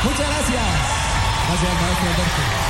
Muchas gracias. Gracias, maestro Alberto.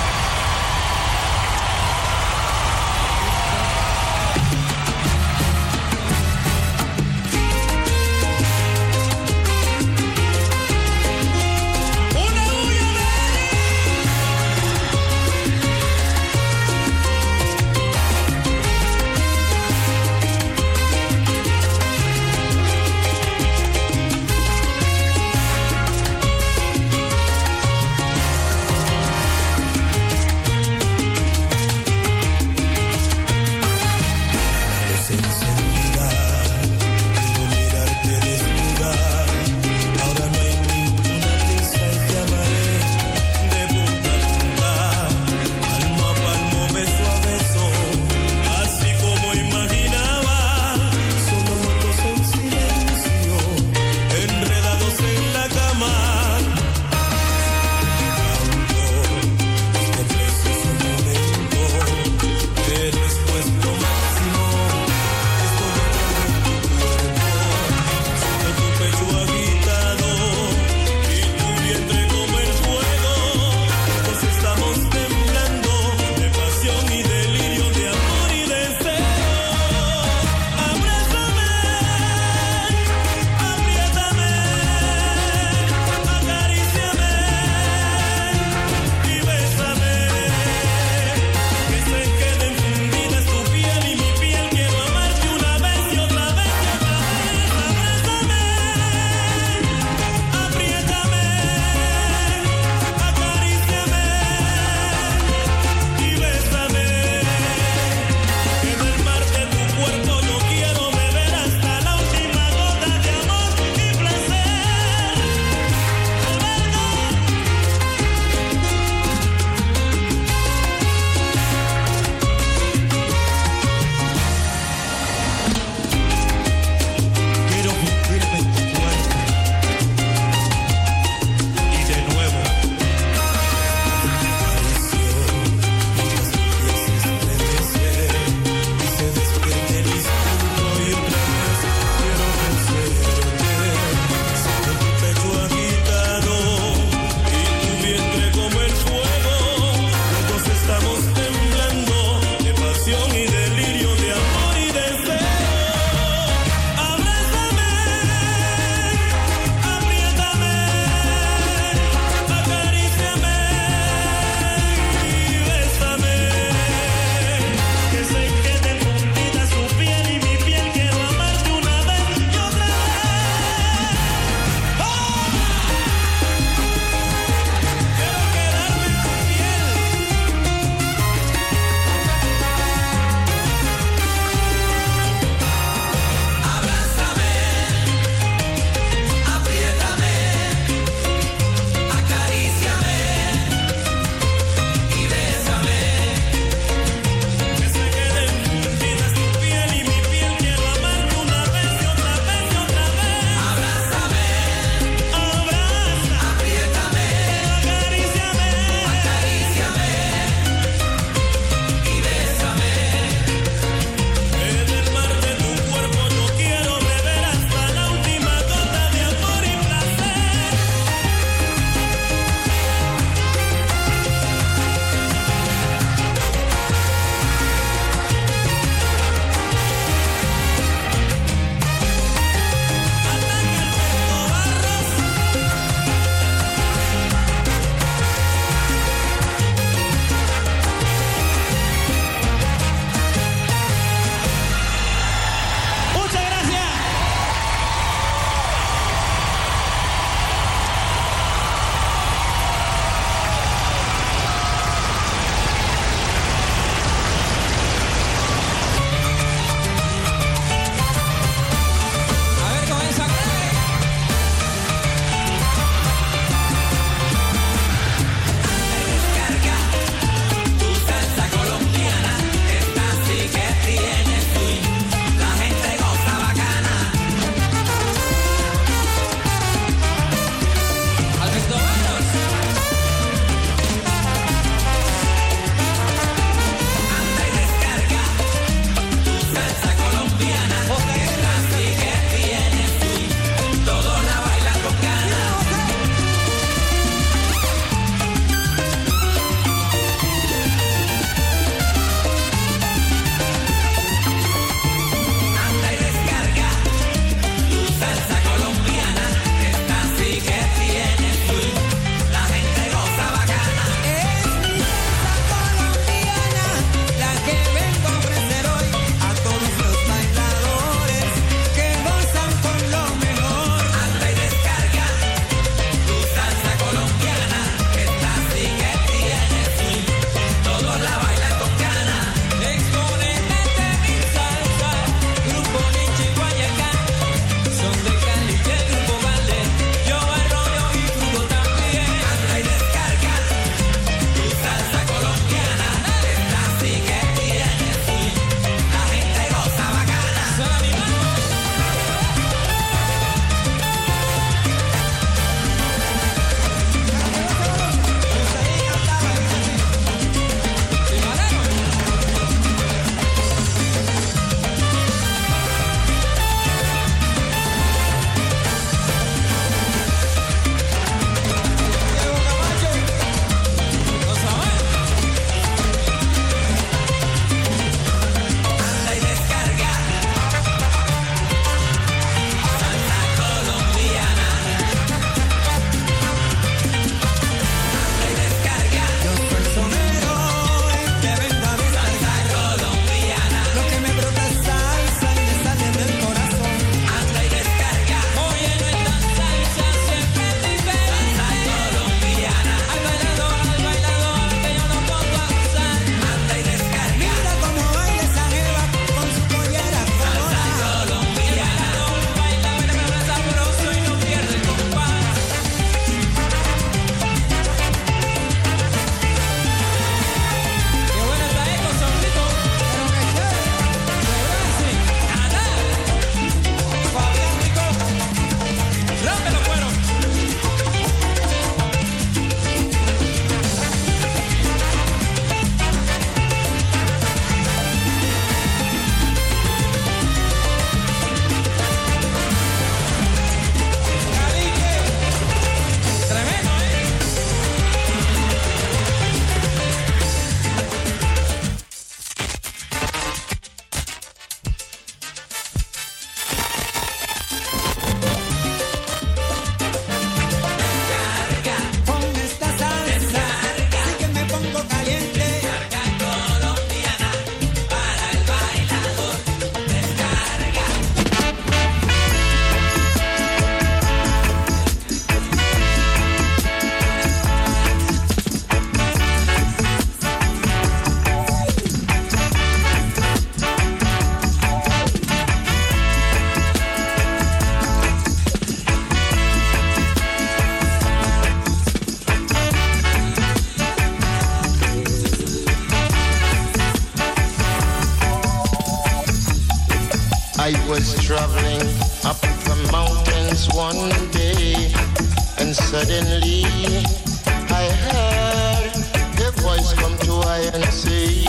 was traveling up the mountains one day, and suddenly I heard the voice come to I and say,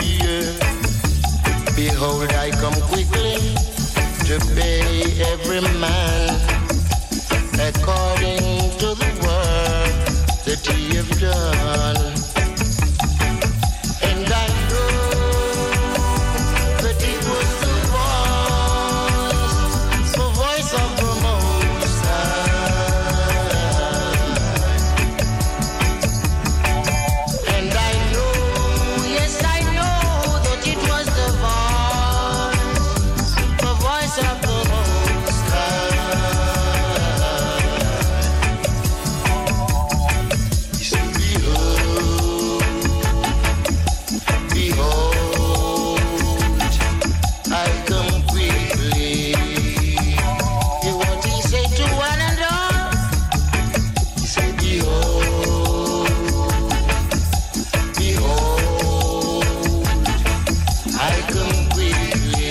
behold, I come quickly to pay every man according to the work that he have done. And I know that it was the voice of the Most High. And I know, yes, I know that it was the voice of the Most High. He said, behold, I come quickly. Hear what he said to one and all. He said, behold, I come quickly.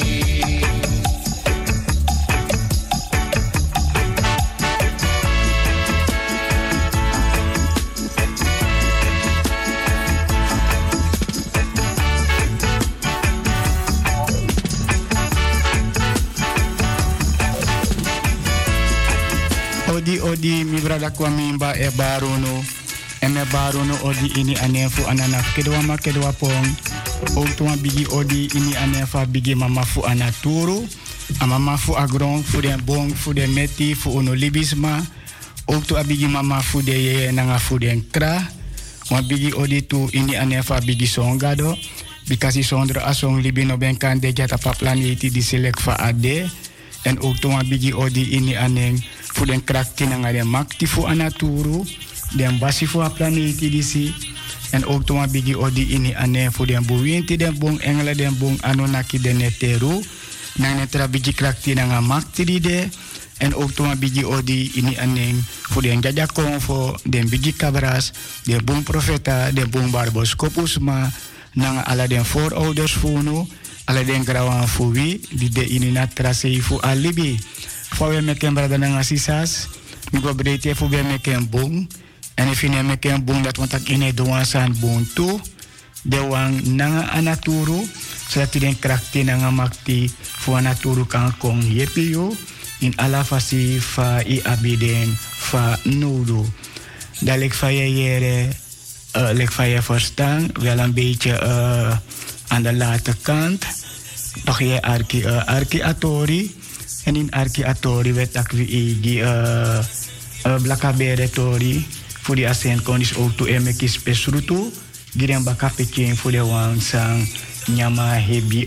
Odi mi brada kwa mimba e barono e me barono odi ini anefu ananaf kedwa pong ook tuwa bigi odi ini anefa bigi mama fu anaturu mama fu agron fu den bong fu den meti fu ono libisma ook tuwa bigi mama fu de ye nanga fu den kra wan bigi odi tu ini anefa bigi songado bikasi sondro asong libino ben kan de jata pa planeti di select fa ade en ook tuwa bigi odi ini aneng fu den krakti nanga den makti fu anaturu den basi fu a planeti disi en ook tuma bigi odi ini ane fu den buwinti den bong engela den bong anonaki den neteru nang netra bigi krakti nanga makti di de en ook tuma bigi odi ini ane fu den jaja konfo den bigi kabras den bong profeta den bong barboskopusma nanga ala den voorouders funu ala den grawan fu wi di de ini natra sei fu alibi Fouwe meken brada nanga sisas, mi go breedte fouwe meken bong. En if je meken bong dat want ik in de wansan bong toe, de wang nanga anaturu, zodat je den krakti nanga makti voor anaturu kan kong yepio, in ala fasi fa I abiden fa nudu. Dat lek van je jere, lek van je verstaan, wel een beetje aan de late kant. Toch je arki atori. En in arki atori werd ik weer blakabere tori voor die asen kon is ook toe emekis pesrutu girem bakapetje voor de wansang nyama hebi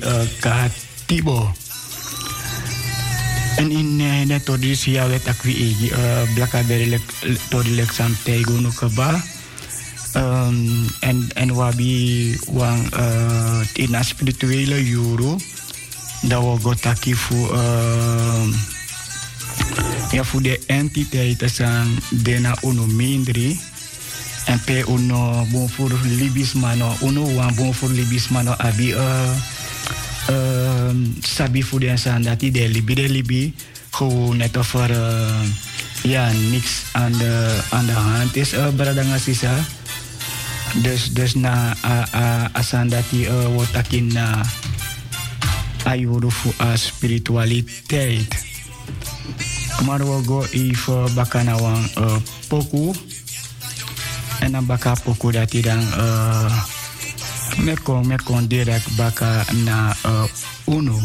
katibo. En in de tori sia werd ik weer blakabere tori lek sam tego no kaba. En wabi wang in a spirituele juro dat we gotaki voor ja voor de entiteiten zijn dena uno mindri en pe uno bon voor libismano uno wan bon voor libismano abi sabi voor de zijn dat die de libi gewoon net over ja niks aan de hand is brada ngasisa dus na asan dat die wotakin na ayuru fu a spiritualiteit. Maar we go even bakana wan poku. En dan baka poku dat hij dan mekon direct baka na uno.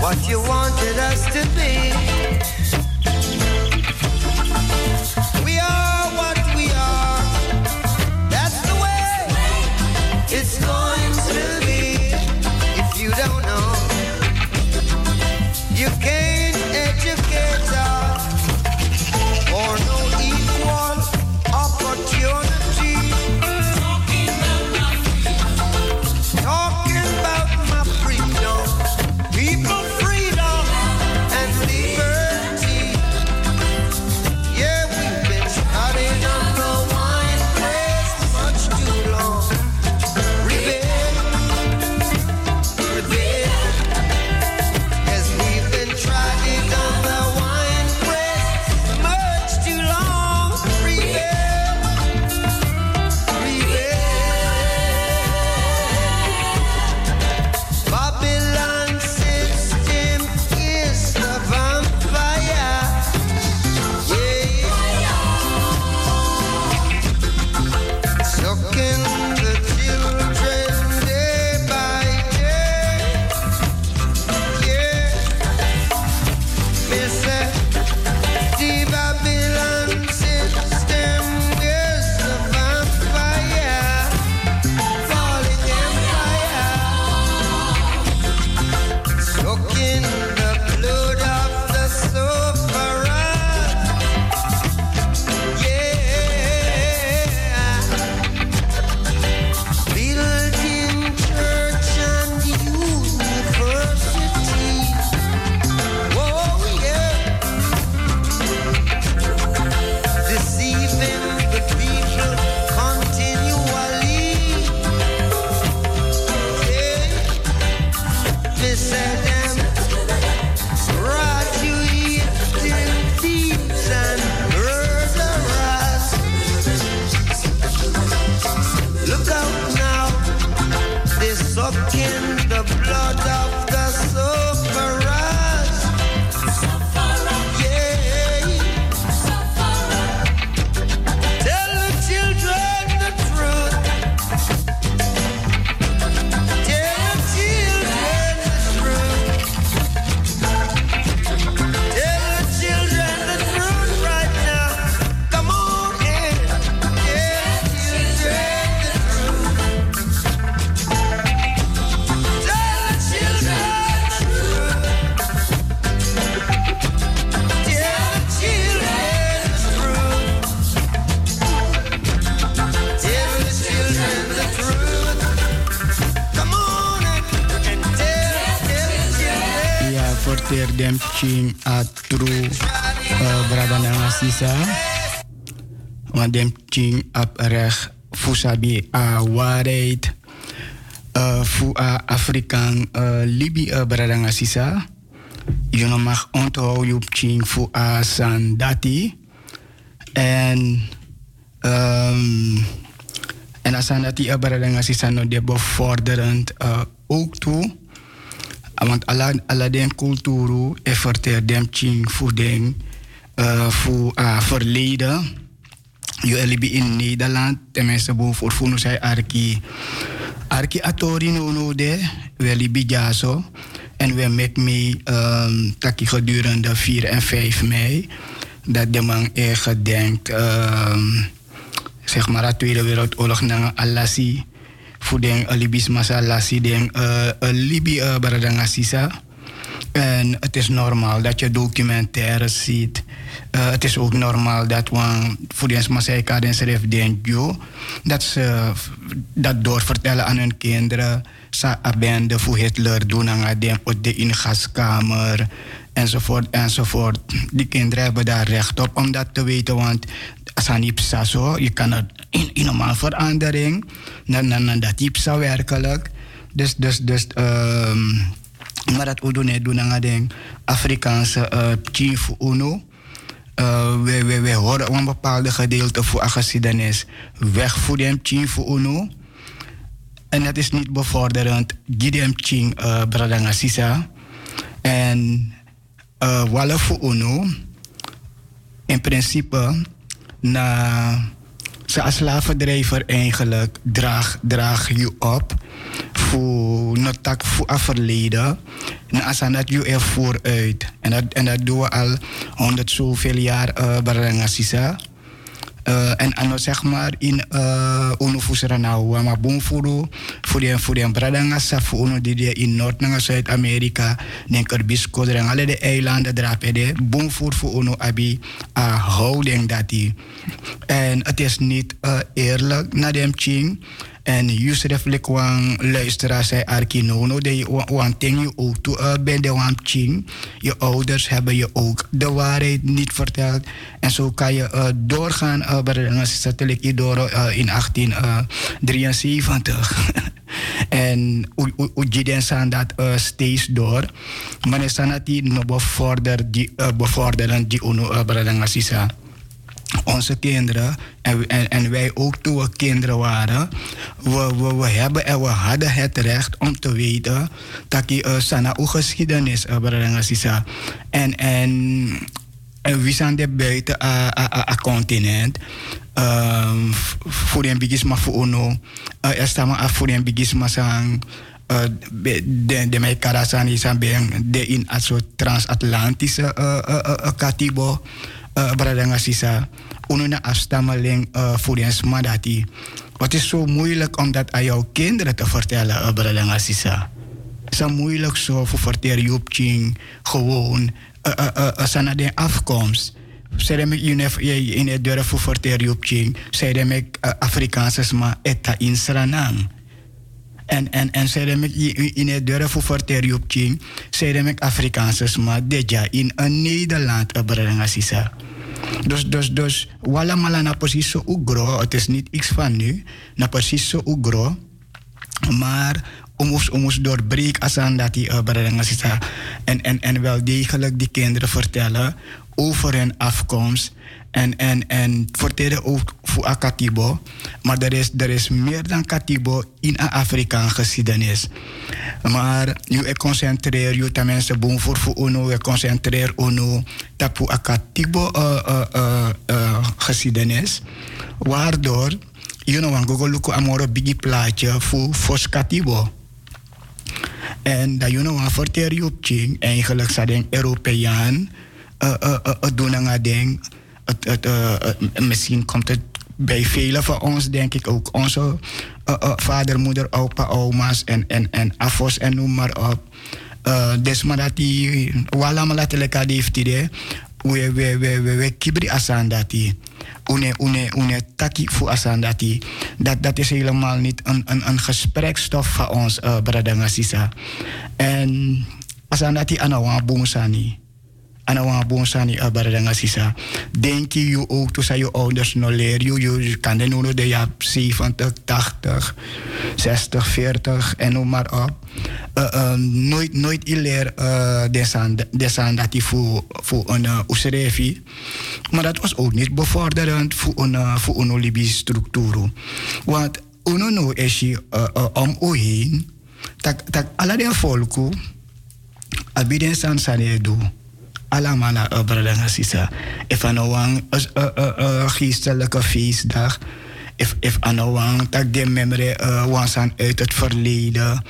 what you wanted us to be. We are what we are. That's the way it's going to be. If you don't know, you can't educate us for no equal opportunity. Talking about my freedom, people freedom and liberty. Yeah, we've been studying on the wine press much too long. Rebel, rebel. Yes, we've been trying on the wine press much too long. Rebel, rebel. Babylon system is the vampire. Yeah. Sucking the children day by day. Yeah. Me say, the Babylon system is the vampire. Falling empire. Sucking the blood of the sufferers. Yeah. Building church and university. Whoa, yeah. Deceiving the people continually. Yeah. Me say them graduating thieves and murderers. Look out now, they're sucking the blood of the sufferers. Yeah. Tell the children the truth. Tell the children the truth. Tell the children the truth right now. Come on in. Tell the children the truth. Tell the children the truth. Tell the children the truth. Tell the children the truth. Come on in and tell the children. Ja, voor dem ching a true brada na sisa. Want dem ching ap recht fusabi a waarheid. Fu a Afrikaan Libi brada na sisa. Je mag onthouden je ching fu a sandati. En asandati a brada na sisa no de bevorderend ook toe. Want alle den cultuur efforteer dem ching voor den voor verleden. Je libi in Nederland, tenminste voor voelen zij arki atori no de, we libi jaso en we met me taki gedurende 4 en 5 mei dat de man gedenkt zeg maar de Tweede Wereldoorlog na Alassi. Voor den Libis Masalasi, den Libi Baradangasisa. En het is normaal dat je documentaires ziet. Het is ook normaal dat we voor de Masaika den schrijf den Jo, dat ze dat doorvertellen aan hun kinderen. Sa abende voor Hitler doen aan de ingaskamer enzovoort enzovoort. Die kinderen hebben daar recht op om dat te weten, want Sanipsa zo, je kan het in normaal verandering, dan dat Ipsa werkelijk. Dus maar dat we doen aan de Afrikaanse chief UNO. We horen een bepaalde gedeelte voor de geschiedenis weg voor de chief UNO. En dat is niet bevorderend. Gidem ching bradanga sisa. En wale voor UNO. In principe na ze als slavendrijver eigenlijk draag je op voor notak voor het verleden. En als dat je er vooruit. En dat doen we al 100 zoveel jaar barangasisa. En ano zeg maar in uno fusera nou maar boom voor de bradangasa voor uno die in Noord naar Zuid-Amerika den Carbisco en alle de eilanden drapede boom voor uno abi a houding dat die. En het is niet eerlijk naar dem ching. En Yusuf Lekwang luisteraar zei Arkinono, dat je wanting je ook toe bij de wamching. Je ouders hebben je ook de waarheid niet verteld. En zo kan je doorgaan, ik door in 1873. En Ujiden zijn dat steeds door. Maar is dat die no bevorderen die UNO Bradangasa. Onze kinderen, en wij ook toen we kinderen waren, we hebben en we hadden het recht om te weten dat je sana geschiedenis Bradangasa. En we zijn er buiten het continent. Voor een bigisma voor UNO, maar voor een bigisma sang. De mij karasan is de in een soort transatlantische katibo. Bradangasa, ununa afstammeling voor de smadati. Wat is zo moeilijk om dat aan jouw kinderen te vertellen, Bradangasa? Het is moeilijk zo voor vertellen Joepching gewoon sana de afkomst. Zeiden me in het durf voor vertellen Joepching, zeiden me Afrikaanse sma etta in Sranang. En zeiden me in het durf voor vertellen Joepching, zeiden me Afrikaanse sma deja in een Nederland, Bradangasa. Dus, wala mala na precies zo ugro, het is niet iets van nu, na precies zo ugro, maar omus doorbreken als aan dat die Bradangasa en wel degelijk die kinderen vertellen over hun afkomst en vertellen ook voor Akatibo, maar er is meer dan Katibo in een Afrikaanse geschiedenis. Maar je concentreert je tenminste boom voor UNO, je concentreert UNO tapu Akatibo geschiedenis, waardoor je nou aan Google luku amoro bigi plaatje voor Katibo. En dat je nou aan vertellen je op ching, eigenlijk zijn de Europeaan doen aan ding. Misschien komt het bij velen van ons, denk ik ook onze vader, moeder, opa, oma's en afos en noem maar op. Desma dat die wala malatelijka heeft idee, we kibri asan dat die. Une taki fu asan dat die. Dat is helemaal niet een gesprekstof van ons, Bradangasa. En asan dat die anawa boomsani. Anawa bonsani Bradangasa. Denk je ook tussen je ouders nog leren? Je kan de noemen de jaar 70, 80, 60, 40 en noem maar op. Nooit leer desan dat hij voor een usrefi. Maar dat was ook niet bevorderend voor een Libische structuur. Want uno is je om u heen, dat alle de volken abiden san sanedu. Alamana Bradangasa. If anawang geestelijke feestdag, if anawang tak de memory wansan uit het verleden,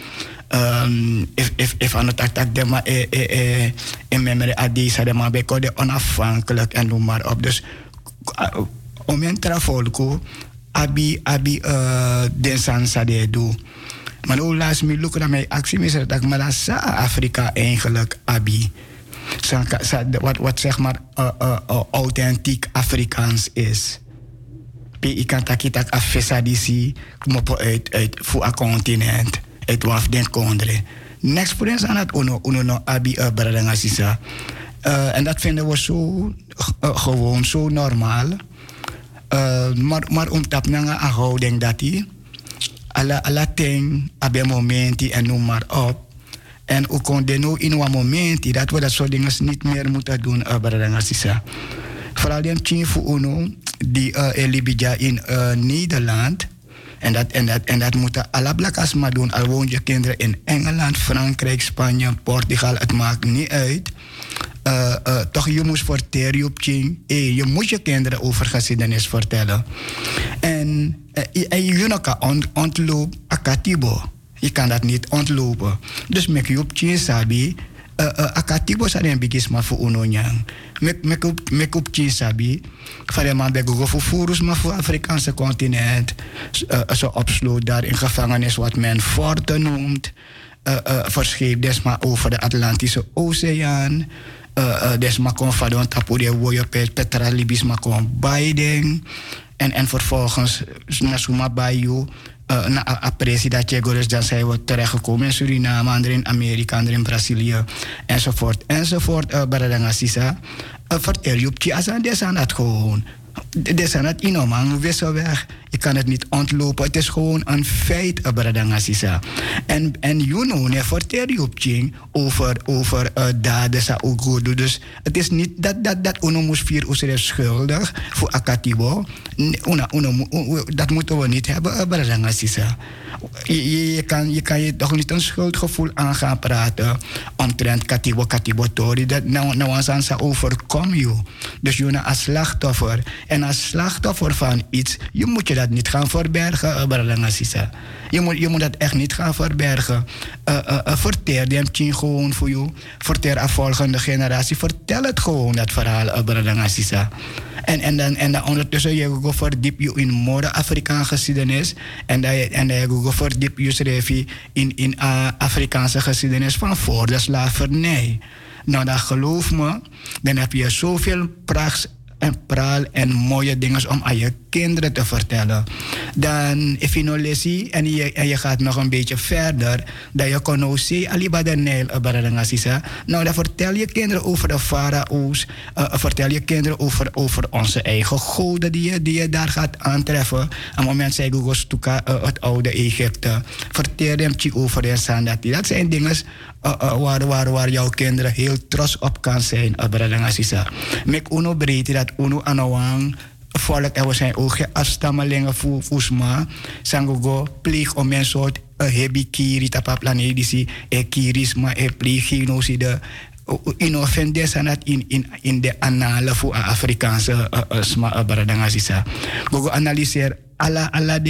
if anotak tak de ma in memory adisa de ma beko de onafhankelijk en noem maar op. Dus om een travolko abi densan sade do. Maar nu laat me lukken naar mijn actie is dat ik maar sa Afrika eigenlijk abi. Wat zeg maar authentiek Afrikaans is. Ik kan takitak afesadisi mopo uit voor een continent, uit waf den kondre. Next voor ons aan het uno abi Bradangasa. En dat vinden we zo gewoon zo normaal. Maar om tap naar een houding dat die alla ting abe momenti en noem maar op. En ook kon de in een moment dat we dat soort dingen niet meer moeten doen, Bradangasa. Vooral die team voor UNO, die Libija in Nederland. En dat moeten alle blakas maar doen. Al woon je kinderen in Engeland, Frankrijk, Spanje, Portugal, het maakt niet uit. Toch je moet vertellen op Ching. Je moet je kinderen over geschiedenis vertellen. En je kan ontlopen Akatibo. Je kan dat niet ontlopen. Dus mek je op tien sabi, akatibo sa den bigis ma voor unonyang. Mek op tien sabi, van man bij Google voor furus maar voor Afrikaanse continent. Zo opsloot daar in gevangenis wat men Forte noemt. Verscheep desma over de Atlantische Oceaan. Desma kon vadon tapu de woyo Petra Libis ma kon Biden. En vervolgens naar Suma Bayou. Na president Che Guevara dan zijn we terechtgekomen in Suriname, anderen in Amerika, anderen in Brazilië, enzovoort. Baradanga Sisa. Vertel je op Tja, desan dat gewoon. Desan dat inoman, wisselweg. Je kan het niet ontlopen. Het is gewoon een feit, Baradanga Sisa. En you know, ne vertel je op Tja over daden sa ugodo. Dus het is niet dat uno moest vier uur schuldig voor Akatibo. Dat moeten we niet hebben, Baradanga Sisa. Je kan je toch niet een schuldgevoel aan gaan praten omtrent Katibo Tori. Dat nou aan overkom je. Dus je bent als slachtoffer. En als slachtoffer van iets, je moet je dat niet gaan verbergen, Baradanga Sisa. Je moet dat echt niet gaan verbergen. Verteer die hem gewoon voor je. Verteer aan volgende generatie. Vertel het gewoon, dat verhaal, Baradanga Sisa. En dan ondertussen je verdiep je in moderne Afrikaanse geschiedenis. En je verdiep je schrijf in Afrikaanse geschiedenis van voor de slavernij. Nou, dan geloof me, dan heb je zoveel pracht en praal en mooie dingen om aan je kinderen te vertellen. Dan, if je nou leest en je gaat nog een beetje verder, dat je kan nou zien, aliba de Nijl, nou, dan vertel je kinderen over de farao's, vertel je kinderen over onze eigen goden die je daar gaat aantreffen. Op het moment zei Google Stuka, het oude Egypte. Vertel hem over de Sandati. Dat zijn dingen waar jouw kinderen heel trots op kan zijn. Mek uno breedte dat uno anawang volk en we zijn ook afstammelingen voesma. Sangogo pleeg om een soort hebi kiri tapaplanedisi e kirisma e pleeg genocide. Inofendes aan het in de annalen voor Afrikaanse sma baradangazisa. Gogo analyseer alla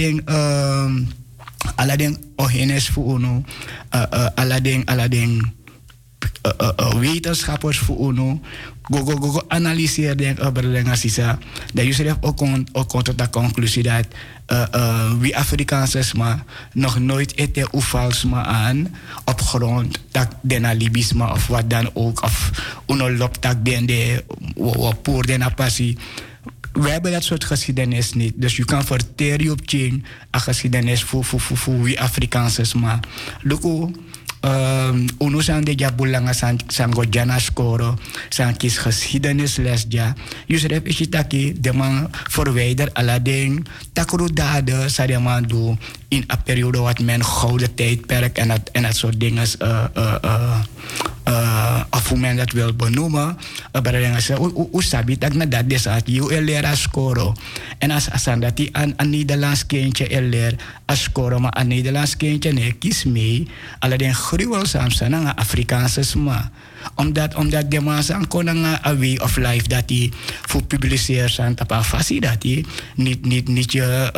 ding ohenes voor uno, alla ding wetenschappers voor uno. Go analyseer denk baradangazisa. Dat je zelf ook komt tot de conclusie dat wie Afrikaanse sma nog nooit ete oefalsma aan op grond dat den libisma of wat dan ook of uno lop tak den de poor den passie. We hebben dat soort geschiedenis niet. Dus je kan verteren op een geschiedenis voor wie Afrikaanse sma. Luko uno san de jabulanga san godjana skoro san kies geschiedenisles ja. Dus heb ik taki de man verwijder Aladdin takru dade sa de man do in een periode wat men gouden tijdperk en dat soort dingen of hoe men dat wil benoemen. Hoe sabi dat na dat desat je leraar skoro. En als dat die aan Nederlands kindje leer als skoro maar aan Nederlands kindje nee kies mee. Aladdin gruwelzaam zijn aan Afrikaanse sma. Omdat de man zijn kon a way of life dat die voor publiceer zijn tapa fasie dat die niet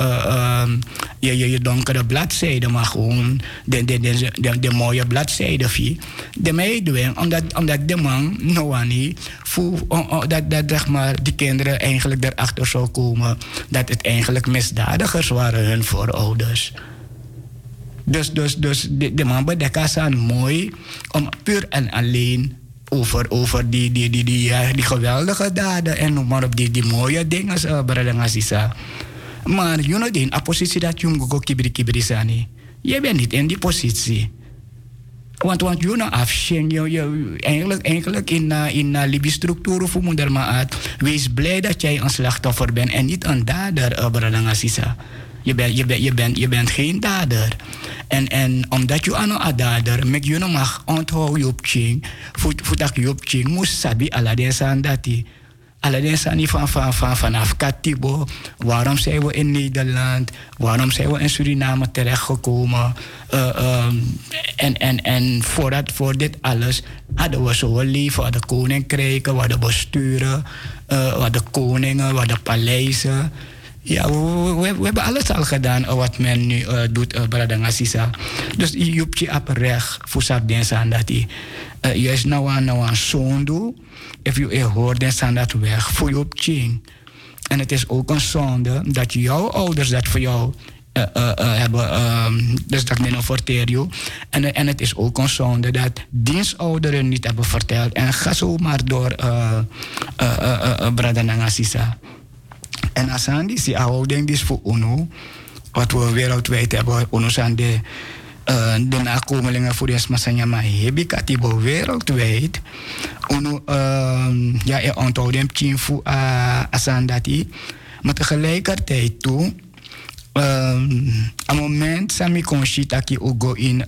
je donkere bladzijde maar gewoon de mooie bladzijde vie. De meedoen omdat de man Noani dat zeg maar die kinderen eigenlijk erachter zou komen dat het eigenlijk misdadigers waren hun voorouders. Dus de man bedekken aan mooi om puur en alleen over die geweldige daden en noem maar op die mooie dingen Baradangazisa. Maar je know in een positie dat je go kibri sani. Je bent niet in die positie. Want je know afschen je eigenlijk in Libische structuur voor moeder maar uit. Wees blij dat jij een slachtoffer bent en niet een dader Baradangazisa. Je bent geen dader. En omdat je aan een dader, met je mag onthouden je op ching, voordat je op ching moest sabi Aladdin san dati. Aladdin san niet vanaf Katibo. Waarom zijn we in Nederland? Waarom zijn we in Suriname terechtgekomen? En voor dit alles hadden we zo'n leven, we hadden koninkrijken, we hadden besturen, we hadden koningen, we hadden paleizen. Ja, we hebben alles al gedaan wat men nu doet, Bradanga Sisa. Dus je hebt je op recht voor sabdens aan dat je juist nou aan zoon doet. If je hoort den aan dat weg voor je op ching. En het is ook een zonde dat jouw ouders dat voor jou hebben, dus dat ik niet vertel je. En het is ook een zonde dat dienstouderen niet hebben verteld. En ga zo maar door Bradanga Sisa. En als aan die houding is voor UNO, wat we wereldwijd hebben, UNO zijn de nakomelingen voor de Smasanya Mahebi Katibo wereldwijd. UNO, je onthoudt hem tien voor Asandati. Maar tegelijkertijd toe, een moment sami conchita ook go in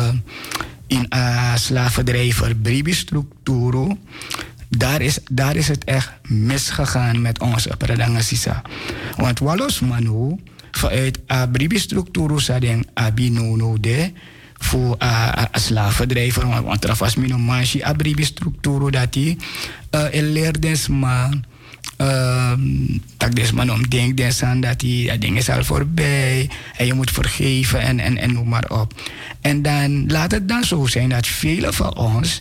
slavendrijver Bribi-structuur. Daar is het echt misgegaan met onze Bradanga Sisa. Want walos manu vanuit Bribi-structuur sadeng abinono de voor slavendrijver. Want er was mino manchi Bribi-structuur dat die leerdes maar tak desman om denk des aan dat die ding is al voorbij en je moet vergeven en noem maar op. En dan laat het dan zo zijn dat velen van ons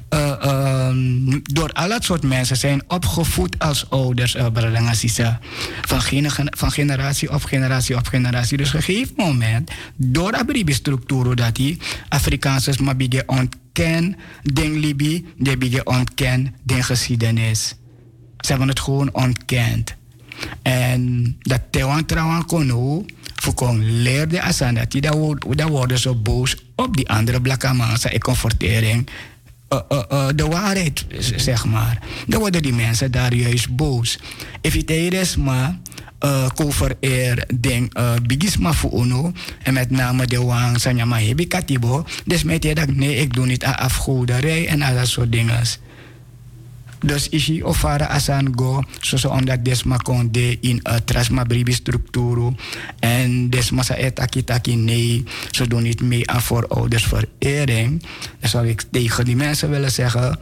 door al dat soort mensen zijn opgevoed als ouders, Bradanga Sisa, van generatie op generatie op generatie. Dus op een gegeven moment, door de structuur dat die Afrikaanse maar begin ontken, ding Libi, die begin ontken, ding geschiedenis. Ze hebben het gewoon ontkend. En dat Tewan trouwens kon voor leerde asan dat die daar worden zo boos op die andere blakkamansa confortering. De waarheid, zeg maar. Dan worden die mensen daar juist boos. If it is maar cover ding bigisma voor uno en met name de wang sanyama hebi katibo. Dus met je dat nee, ik doe niet aan afgoderij en al dat soort dingen. Dus is je ofara asan go, zoals omdat desma kon de in trasma bribi structuur en desma sa etaki nee, ze doen niet mee aan voorouders verering. Dan zou ik tegen die mensen willen zeggen,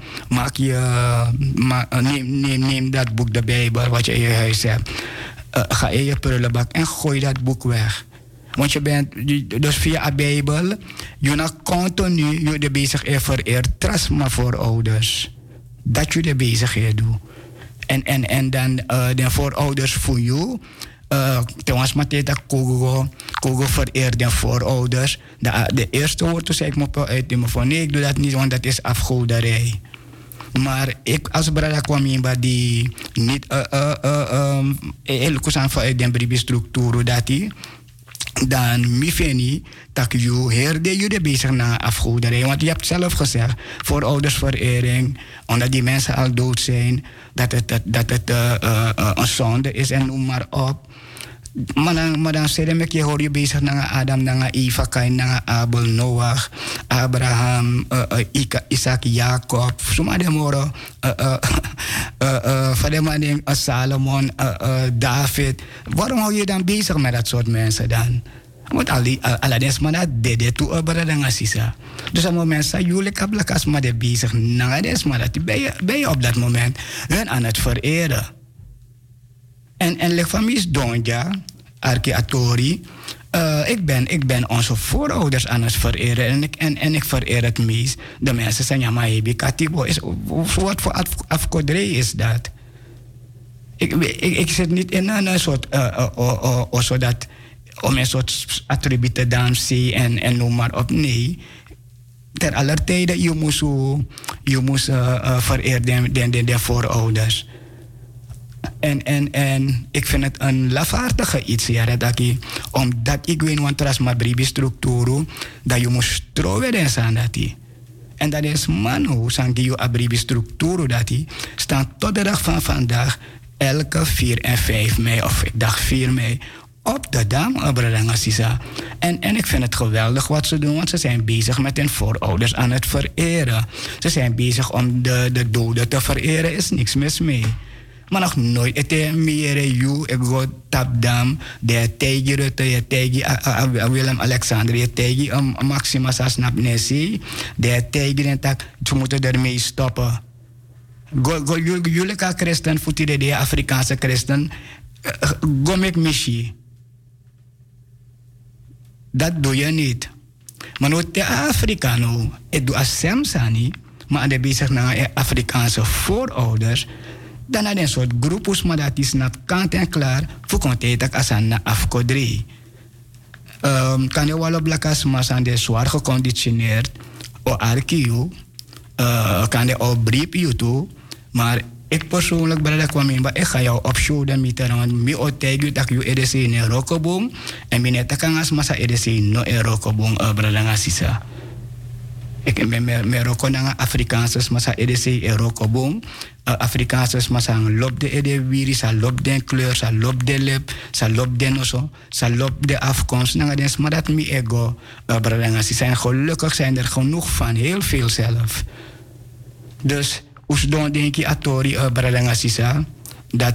neem dat boek de Bijbel wat je in je huis hebt, ga in je prullenbak en gooi dat boek weg. Want je bent, dus via de Bijbel, je na continu je bezig in vereerd trasma voorouders. Dat je de bezigheid doet. En dan de voorouders voor jou. Trouwens, Mateta Kogo vereert de voorouders. De eerste woord toen zei ik me uit van nee, ik doe dat niet, want dat is afgoderij. Maar ik als brada kwam in die niet heel goed vanuit de bribi-structuur dat die. Dan mifeni dat je heerde je bezig naar afgoderij. Want je hebt zelf gezegd, vooroudersverering, omdat die mensen al dood zijn, dat het een zonde is en noem maar op. Maar dan zeg ik, je hoor je bezig naar Adam, naar Eva, Kain, naar Abel, Noach, Abraham, Isaac, Jacob, zomaar moro, van Salomon, David. Waarom hou je dan bezig met dat soort mensen dan? Want alles maar dat deed toe Bradanga Sisa. Dus op het moment dat jullie kablakas maar de bezig naar des maar dat ben je op dat moment hun aan het vereren. En leg van mij is Donja, Arki-Atori. Ik ben onze voorouders aan het vereren en ik vereer het meest. De mensen zijn ja maar hebi katibo. Wat voor afgoderij is dat? Ik zit niet in een soort zodat om een soort attributen dansen en noem maar op. Nee. Ter aller tijde je moest vereren de voorouders. En ik vind het een lafaardige iets, ja, dat ik, omdat ik weet want er is maar bribi-structuur, dat je moet trouwen aan dat die. En dat is man hoe zijn die bribi-structuur dat die staan tot de dag van vandaag, elke 4 en 5 mei, of dag 4 mei, op de Dam, Bradanga Sisa. En ik vind het geweldig wat ze doen, want ze zijn bezig met hun voorouders aan het vereren. Ze zijn bezig om de doden te vereren, is niks mis mee. Maar nog nooit. Het is meer you, ik go Tapdam, de Tegi Rutte, de Tegi Willem Alexander, de Tegi Maxima Sasnap Nessie, de Tegi en tak, ze moeten ermee stoppen. Jullie kan christen, voeten de Afrikaanse christen, gomek mishi. Dat doe je niet. Maar nu te Afrikano, het doe als Samsani, maar aan de bezig naar Afrikaanse voorouders, dan had een soort groepus, maar dat is naar kant en klaar, voor contact als aan afkodrie. Kan je wel op blakas, maar zijn de zwaar geconditioneerd, o arkiu, kan je op brief YouTube, maar ik persoonlijk ben dat kwam in, maar ik ga jou opzoeken met een mi otegu dat je EDC in Rokoboom en mijn takangas masa EDC no in Rokoboom bradanga sisa. Ik ben Roko nanga Afrikaanse masa EDC in Rokoboom. Afrikaanse masa lop de ede wiri, sa lop den kleur, sa lop de lip, sa lop den oso, sa lop de afkomst. Nanga den maar dat mi ego bradanga sisa. En gelukkig zijn er genoeg van, heel veel zelf. Dus usdon denki atori bradanga sisa dat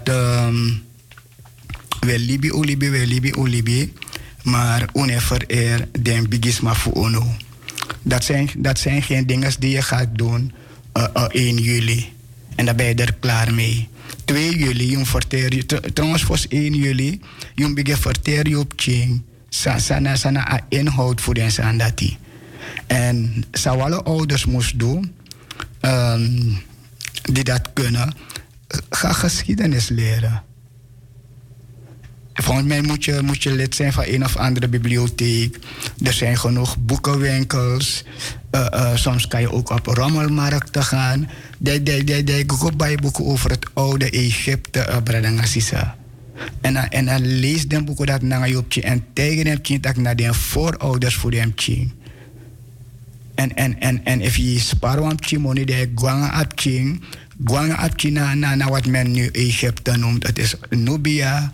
we libi, maar unever den bigisma fu ono. Dat zijn geen dingen die je gaat doen 1 juli. En dan ben je er klaar mee. 2 juli, je verteer je. Trouwens, voor 1 juli, je begint verteer je op ching. Sana inhoud voor den sandati. En zou alle ouders moest doen, die dat kunnen, ga geschiedenis leren. Volgens mij moet je lid zijn van een of andere bibliotheek. Er zijn genoeg boekenwinkels. Soms kan je ook op rommelmarkten gaan. Ik koop bijboeken over het oude Egypte, Bradangasisa. En dan lees de boeken dat naar je opje. En tegen hem tien dat naar de voorouders voor hem tien. En if je spaar op tien money, de guanga op tien. Guanga apchina na wat men nu Egypte noemt. Het is Nubia,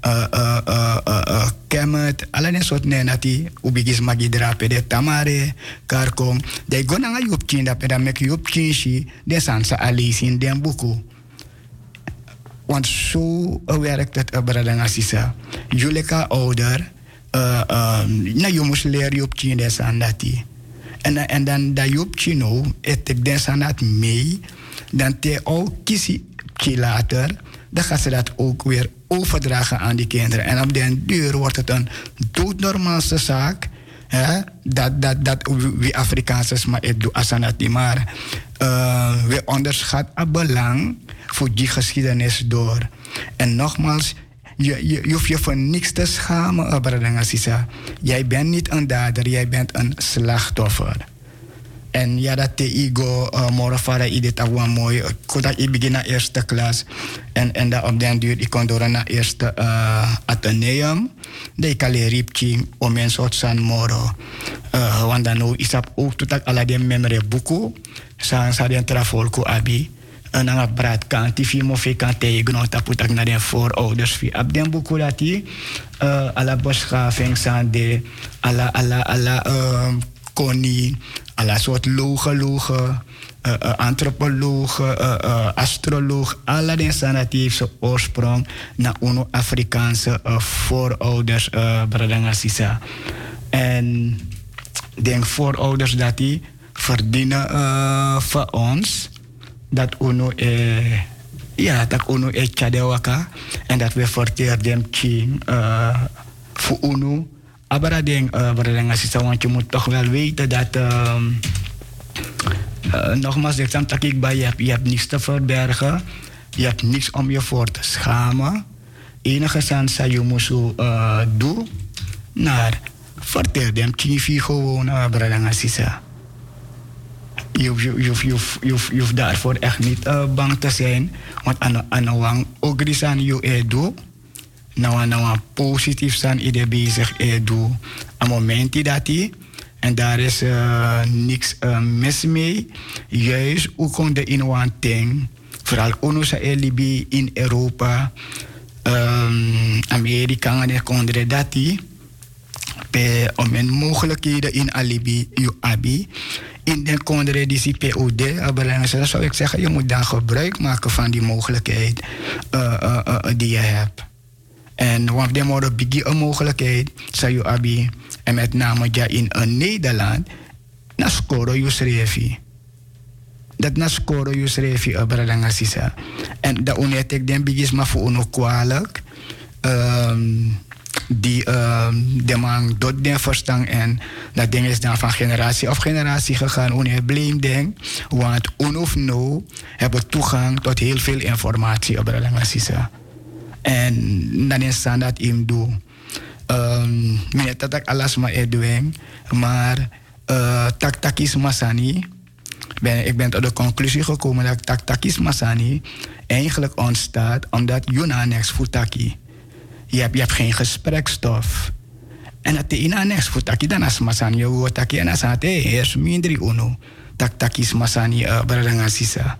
Kemet, allerlei soort nenati. Ubigis magi drape de Tamare, Karkom. De gona yupchin dat dan mek yupchin shi. De sansa alis in den buku. Want zo werkt het Bradangasisa. Juleka ouder, na je moest leren yupchin de sandati. En dan dat yupchino, het de sandat mee. Dan te ook kiesie later, dan gaan ze dat ook weer overdragen aan die kinderen. En op den duur wordt het een doodnormaalste zaak. Hè? Dat we Afrikaanse maar het doen asanati. Maar we onderschatten het belang voor die geschiedenis door. En nogmaals, je hoeft je voor niks te schamen, Bradangasisa. Jij bent niet een dader, jij bent een slachtoffer. En ja, dat te ego morafara idee dat was mooi. Ik kon dat ik begin naar eerste klas. En dat op den duur, ik kon door naar eerste ateneum. Dat ik alleen riepje om een soort san moro. Want dan ook is dat ook tot dat alle die memory boeken. Sa den trafolko abi. En dan heb ik kan TV mofe kan tegen dat put ik naar de voorouders via. Op den boeken dat die alle beschaving zijn de alle koning. Alla soort logen, antropologen, astroloog, alle die sanatief zijn oorsprong naar onze Afrikaanse voorouders, Bradangasisa. En denk voorouders dat die verdienen van ons, dat uno dat uno chadewaka en dat we verteerden voor uno. Maar denk, want je moet toch wel weten dat, nogmaals, ik zeg dat ik bij je hebt niets te verbergen, je hebt niets om je voor te schamen. Enige zand dat je moet doen, naar vertel hem TV gewoon, Bradangasisa. Je hoeft daarvoor echt niet bang te zijn, want aan ook die aan je doet. Nou positief zijn idee bezig doen. Een moment dat hij en daar is niks mis mee. Juist ook kon de in one thing. Vooral onze LB in Europa, Amerika en konden dat hij om een mogelijkheden in alibi je abi. In de konden die POD, dan zou ik zeggen je moet dan gebruik maken van die mogelijkheid die je hebt. En want de morgen begint een mogelijkheid, zei je abi, en met name ja in Nederland, na scoren je schreef. Dat na scoren je schreef, Bradangasisa. En dat unetek den begint maar voor ons kwalijk. de man doet den verstand en dat ding is dan van generatie op generatie gegaan. Wanneer blame ding, want of no hebben toegang tot heel veel informatie op de Langasisa. En dan is dat hem doe. Meneer dat ik alles maar doen, maar takis masani. Ik ben tot de conclusie gekomen dat takis masani eigenlijk ontstaat omdat Yuna next futaki. Je hebt geen gesprekstof. En dat de ina next futaki dan as masani je taki en as het is minder uno. Takis masani beradangasisa.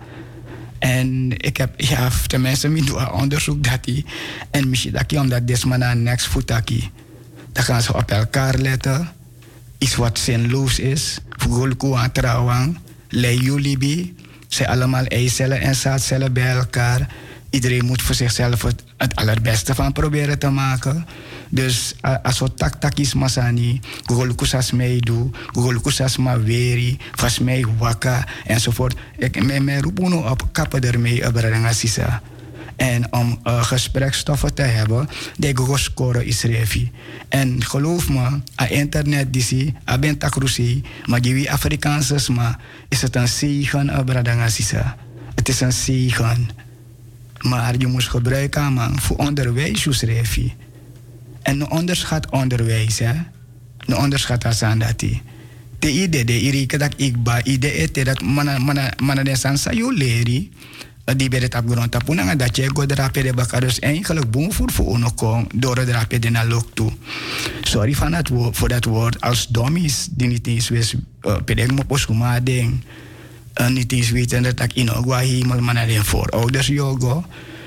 En ik heb tenminste mijn onderzoek dat die en misschien dat omdat desmana next futaki. Dan gaan ze op elkaar letten. Iets wat zinloos is. Fugolku aan trouwang. Lejulibi. Ze allemaal eicellen en zaadcellen bij elkaar. Iedereen moet voor zichzelf het allerbeste van proberen te maken. Dus als we takis masani, Fugolku sas meedoe, Fugolku sas ma weri, vast mij waka enzovoort. Ik roep op kappen ermee op Rangasisa. En om gesprekstoffen te hebben, de go scoren is revi. En geloof me, aan internet disi, aan bentakrusi, maar die Afrikaanse maar is het een zegen op Rangasisa. Het is een zegen. Maar je moet gebruiken man, voor onderwijs is revi. En onderschat onderwijs, hè. No onderschat als aan dat die. De idee, de irike dat ik ba, idee is dat mana de sansa yo leri. Die bij het afgrond tapunanga dat je go drape de bakadus eigenlijk boom voor ono kom door de drape de na lok toe. Sorry van het woord, voor dat woord als dommies die niet eens wist pedeg mo posuma ding. Niet eens weten dat ik in ogwa hemel mana de voorouders yogo.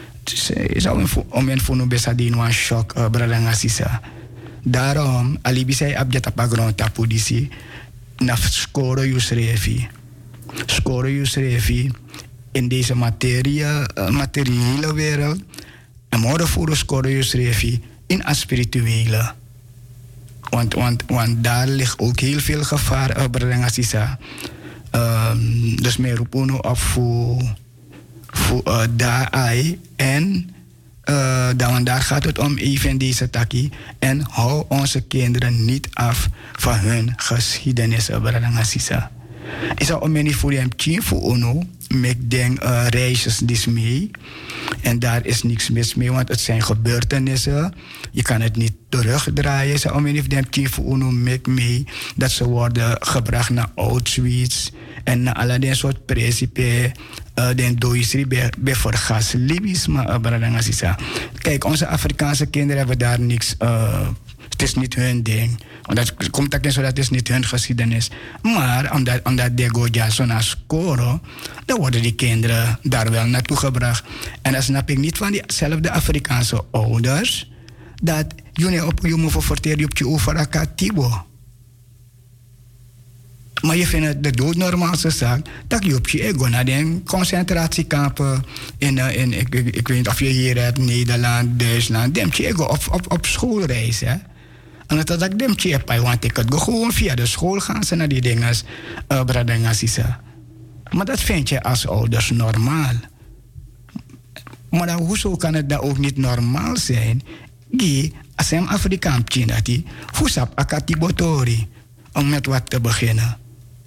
Zou om een voor no besadin one shock bradangasisa. Daarom alibi say abjat op afgrond tapu disi na score yusrevi. Score yusrevi in deze materiële wereld. En morgen voor de score in een spirituele. Want daar ligt ook heel veel gevaar op Rangasisa. Dus mij roepen op voor daar en daar gaat het om even deze takkie. En hou onze kinderen niet af van hun geschiedenis op Rangasisa. Ik zou om voor hem tien voor ono. Ik denk reisjes dus mee. En daar is niks mis mee, want het zijn gebeurtenissen. Je kan het niet terugdraaien. Ze om hem tien voor ono mee. Dat ze worden gebracht naar Auschwitz. En naar allerlei soort principes. Den doisri bij vergas libisme. Kijk, onze Afrikaanse kinderen hebben daar niks. Het is niet hun ding. Omdat komt ook zo dat is niet hun geschiedenis. Maar omdat de goja zo naar scoren, dan worden die kinderen daar wel naartoe gebracht. En dan snap ik niet van diezelfde Afrikaanse ouders dat je moet verteren op je overakatibo. Maar je vindt het de doodnormaalste zaak dat je op je ego naar de concentratiekampen in ik weet niet of je hier hebt, Nederland, Duitsland, dem je ego op schoolreis, hè. En dat ik dem je heb, want ik het gewoon via de school gaan ze naar die dingen, bradangasisa. Maar dat vind je als ouders normaal. Maar dan, hoezo kan het dan ook niet normaal zijn? Als een Afrikaan China die fusap akatibotori om met wat te beginnen.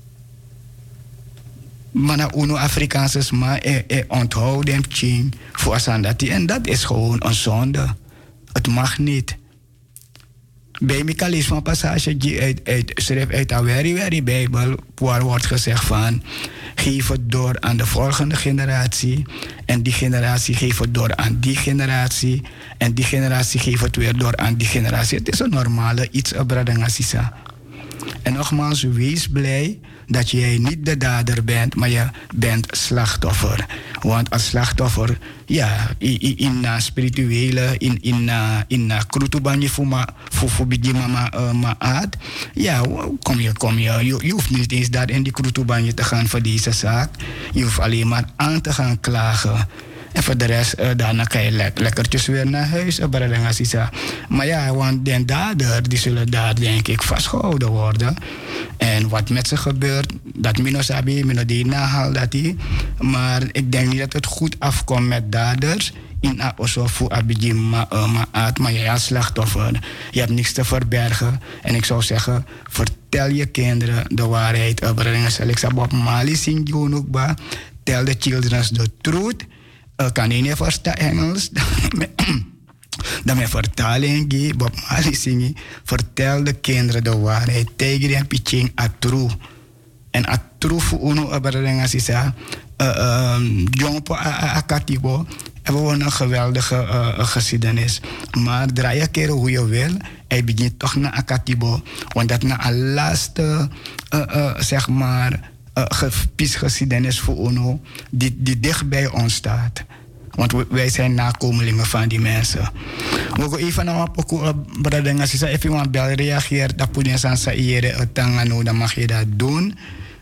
Maar na uno Afrikaanse maar onthoud hem ching voor asandati. En dat is gewoon een zonde. Het mag niet. Bij mij lees van passage die schrijft uit de very Bijbel, waar wordt gezegd van geef het door aan de volgende generatie en die generatie geeft het door aan die generatie en die generatie geeft het weer door aan die generatie. Het is een normale iets op Bradangasisa. En nogmaals, wees blij dat jij niet de dader bent, maar je bent slachtoffer. Want als slachtoffer, ja, in spirituele, in krutubanje voor bigi mama aad, ja, kom je. Je hoeft niet eens daar in die krutubanje te gaan voor deze zaak. Je hoeft alleen maar aan te gaan klagen. En voor de rest, daarna kan je lekkertjes weer naar huis. Maar ja, want den dader, die zullen daar denk ik vastgehouden worden. En wat met ze gebeurt, dat minosabi, minodie nahaal dat die. Maar ik denk niet dat het goed afkomt met daders. In Osofu Abidji Maat, maar jij als slachtoffer. Je hebt niks te verbergen. En ik zou zeggen, vertel je kinderen de waarheid. Ik zeg, Bob Marley zingt ook bij. Tell the children the truth. Kan je niet verstaan Engels? Dan mijn vertaling, Bob Marley zingt. Vertel de kinderen de waarheid. Tegen en pitching atru. En atru voor uno abreng is jongpo akatibo. En we hebben een geweldige geschiedenis. Maar draai een keer hoe je wil. Hij begint toch naar Akatibo. Want dat na een laatste, zeg maar, geschiedenis voor UNO. Die dicht bij ons staat. Want wij zijn nakomelingen van die mensen. We gaan even naar een pokoe, brother. Als je even een bel reageert, dan moet je aan het tangano, dan mag je dat doen.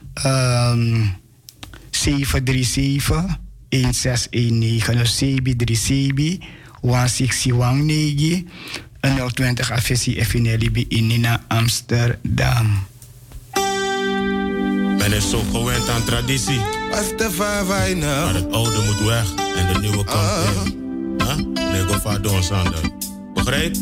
737 1619, dus 737 1619 en 020 afessie Efinelli in Amsterdam. Men is zo gewend aan traditie. Maar het oude moet weg en de nieuwe komt in. Nee, go vaar door Sander. Begrijp?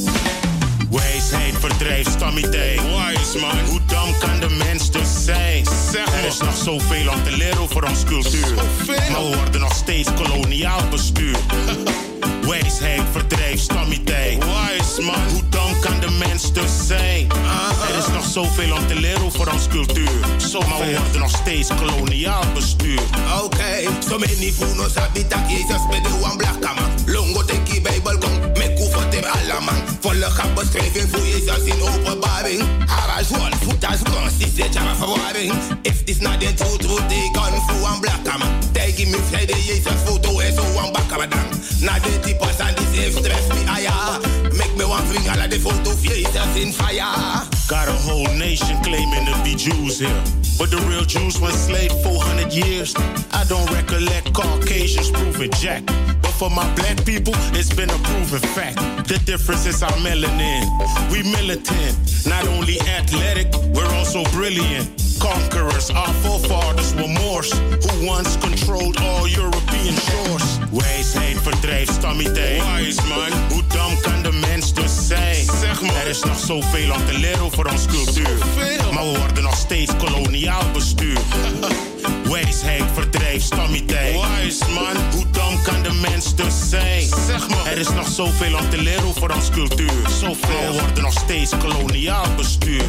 Wijsheid verdrijft stammiteit. Wise man, hoe dom kan de mens dus zijn? Er is nog zoveel om te leren over ons cultuur. Maar we worden nog steeds koloniaal bestuurd. Wijsheid verdrijft stammiteit. Wise man, hoe dom kan de mens dus zijn? Er is nog zoveel om te leren over ons cultuur. Maar we worden nog steeds koloniaal bestuurd. Okay, so many funos habitat Jesus met de one black man. Longo teki Bijbel kom, met koevotem alaman. Volle gaat beschrijving voor Jezus in openbaring. Haraj one voet als consists de jama verwarring. If this not the truth, would they gun for one black man? Take me Friday Jezus foto en zo one bakabadang. Na de types and this if stress me aya. Make me one bring all of the photo of Jesus in fire. Got a whole nation claiming to be Jews here. But the real Jews were enslaved 400 years. I don't recollect Caucasians proving jack. But for my black people, it's been a proven fact. The difference is our melanin. We militant, not only athletic, we're also brilliant. Conquerors, our forefathers were Moors, who once controlled all European shores. Wijsheid verdrijft stammiteit. Wise man, hoe dom kan de mens dus zijn? Zeg maar, er is nog zoveel om te leren over ons cultuur. Maar we worden nog steeds koloniaal bestuurd. Wijsheid verdrijft stammiteit. Wise man, hoe dom kan de mens dus zijn? Zeg maar, er is nog zoveel om te leren over ons cultuur. Zoveel, we worden nog steeds koloniaal bestuurd.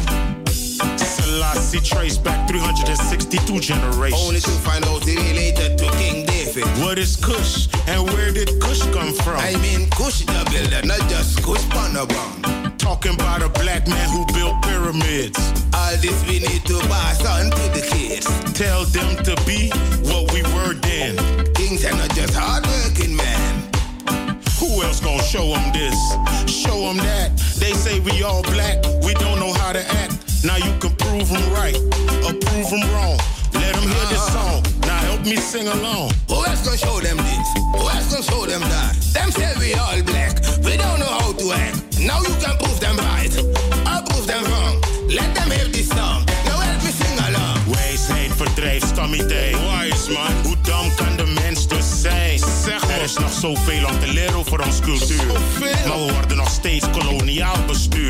Selassie trace back 362 generations. Only to find out he related to King David. What is Kush and where did Kush come from? I mean Kush the builder, not just Kush Panabang. Talking about a black man who built pyramids. All this we need to pass on to the kids. Tell them to be what we were then. Kings are not just hardworking men. Who else gonna show them this? Show them that. They say we all black, we don't know how to act. Now you can prove them right or prove them wrong. Let them hear this song. Now help me sing along. Who else gonna show them this? Who else gonna show them that? Them say we all black, we don't know how to act. Now you can prove them right or prove them wrong. Let them hear this song. Now help me sing along. Wijsheid verdrijft stammiteit. Wise man, hoe dom kan de mens dus zijn? Zeg maar, er is nog zoveel om te leren over ons cultuur. Maar we worden nog steeds koloniaal bestuurd.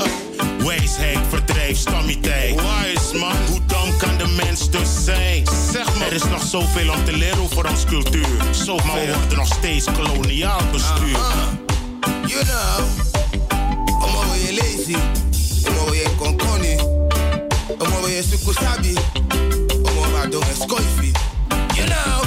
Wijsheid verdrijft stammiteit. Wise man, hoe dom kan de mens dus zijn? Zeg maar, er is nog zoveel om te leren over ons cultuur. Maar we worden nog steeds koloniaal bestuurd. You know, omo we lazy, omo we konkoni, omo we sukusabi, omo we don't skoifi. You know,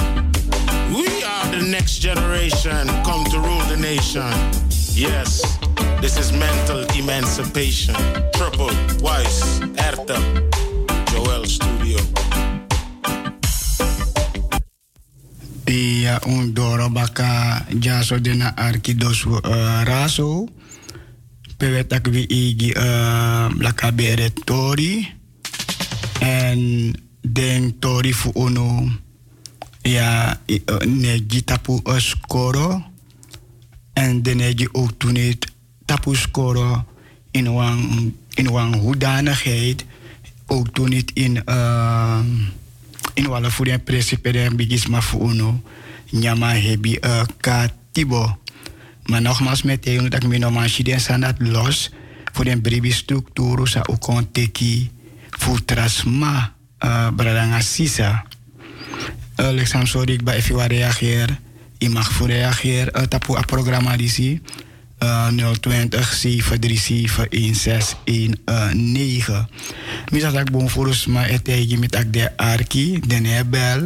we are the next generation, come to rule the nation. Yes, this is mental emancipation. Triple, Wise, Erta, Joel Studio. Pia un doro baka jaso dena arkidos raso. Pewetak wi igi blaka bere tori. En den tori fu uno Ja, negi tapu skoro. En de negi ook toen het tapu skoro in wang hoedanigheid. Ook toen het in wale voor de principe de bigisma voor uno. Nyama hebi katibo. Maar nogmaals meteen dat ik me normaal zie dat los voor de brevi structuur sa ook kon teki voor trasma bradanga sisa. Alexander sorry ik ba even reageer. Je mag voor reageer tapu a programma disi 020 737 1619. Misal dat bon voor ma etegi met ak de arki de nebel.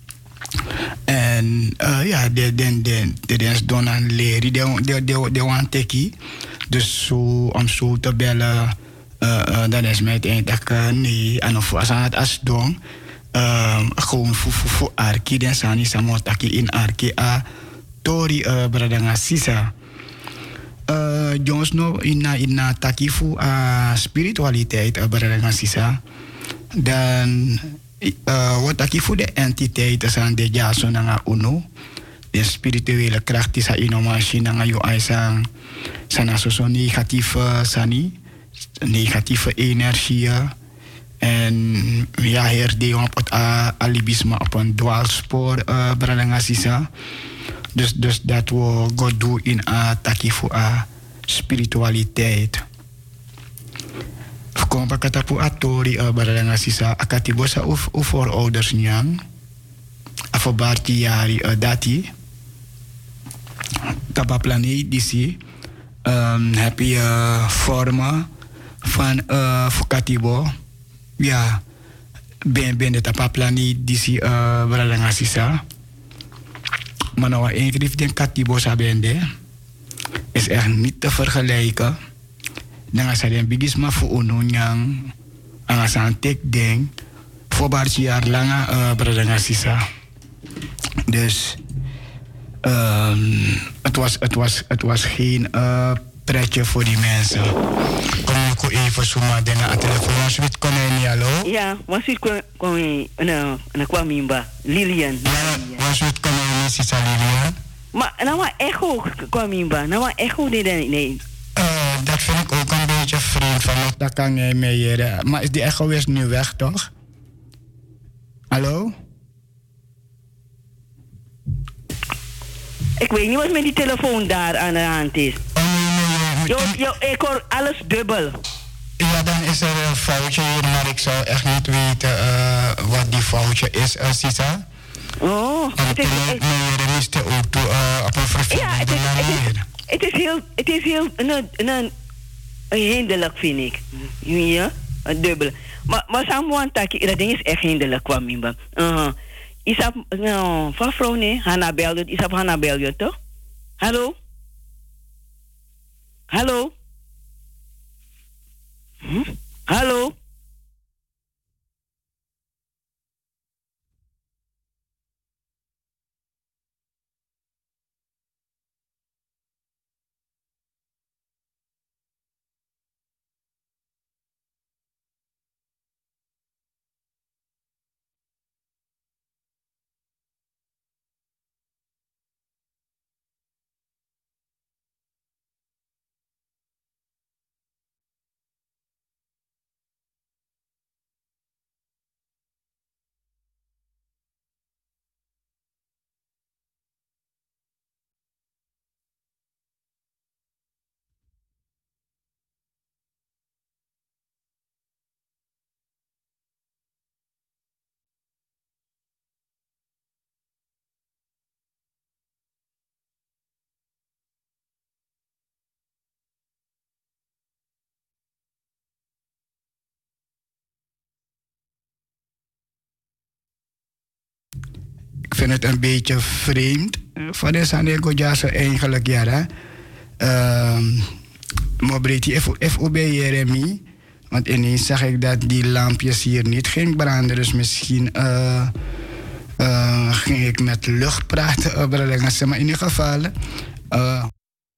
En ja, de is dan aan leren, de want teki. Dus zo om zo te bellen, dat is met een dat nee, en of als het als dong, gewoon voor arki, dan sani samotaki in arki a tori bradanga sisa. Jongens no in taki voor spiritualiteit bradanga sisa, dan wat ik voor de entiteiten zijn de jason nanga uno, de spirituele kracht is inomatie nanga yo aisang sana so negatieve sani, negatieve energie en ja herde op het alibisme op een dwaalspoor bralanga sisa. Dus dat we God doen in taki voor spiritualiteit. Kompa katapu atori baranga sisa akatibosa voorouders nyang afobarti yari dati tabaplani disi heb je vormen van fukatibo ja ben de tabaplani disi baranga sisa maar nou ingrief den katibosa bende is echt niet te vergelijken. Dan sa den bigisma voor uno nyang ang asan tek ding voor barchi jaar langa bradanga sisa. Dus het was geen pretje voor die mensen. Kom ik even zomaar denken aan telefoon. Was het koneni hallo? Ja, was het koneni na kwamimba Lilian. Was het koneni sisa Lilian? Maar nou echo kwamimba, nou echo nee. Dat vind ik ook een beetje vreemd van dat kan jij mee. Maar is die echo is nu weg, toch? Hallo? Ik weet niet wat met die telefoon daar aan de hand is. Ik hoor alles dubbel. Ja, dan is er een foutje hier, maar ik zou echt niet weten wat die foutje is, Sisa. Oh, het is ook op een vervelende manier. Het is heel hinderlijk, vind ik. Ja, dubbel. Maar samen dat ding is echt hinderlijk, kwam Mimba. Isap, nou, van vrouw nee, Hanna belde, Isap Hanna belde, toch? Hallo? Hallo? Hallo? Ik vind het een beetje vreemd. Van de Sanego Jasa eigenlijk, ja. Maar breedje FOB Jeremy. Want ineens zag ik dat die lampjes hier niet ging branden. Dus misschien ging ik met lucht praten. Maar in ieder geval...